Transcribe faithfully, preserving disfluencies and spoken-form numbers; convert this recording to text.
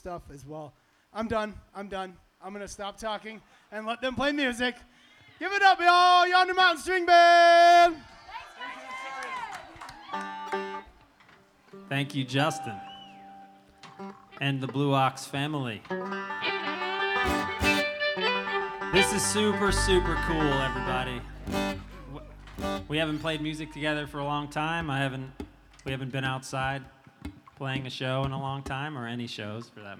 stuff as well. I'm done. I'm done. I'm going to stop talking and let them play music. Give it up, y'all. Yonder Mountain String Band. Thank you, Justin. And the Blue Ox family. This is super, super cool, everybody. We haven't played music together for a long time. I haven't, we haven't been outside playing a show in a long time, or any shows for that matter.